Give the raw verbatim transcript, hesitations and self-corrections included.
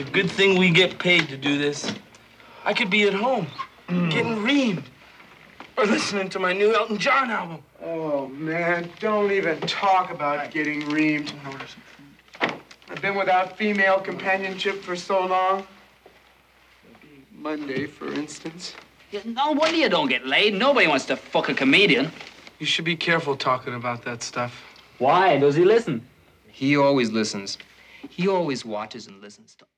a good thing we get paid to do this. I could be at home, mm. getting reamed, or listening to my new Elton John album. Oh, man, don't even talk about right. getting reamed. I've been without female companionship for so long. Monday, for instance. Yeah, no wonder you don't get laid. Nobody wants to fuck a comedian. You should be careful talking about that stuff. Why? Does he listen? He always listens. He always watches and listens to